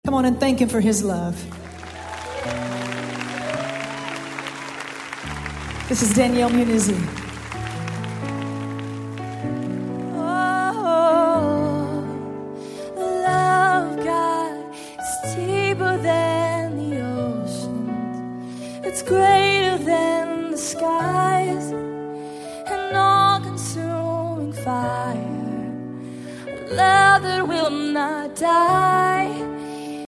Come on and thank him for his love. This is Danielle Munizzi. Oh, the love of God is deeper than the oceans. It's greater than the skies, an all-consuming fire, a love that will not die.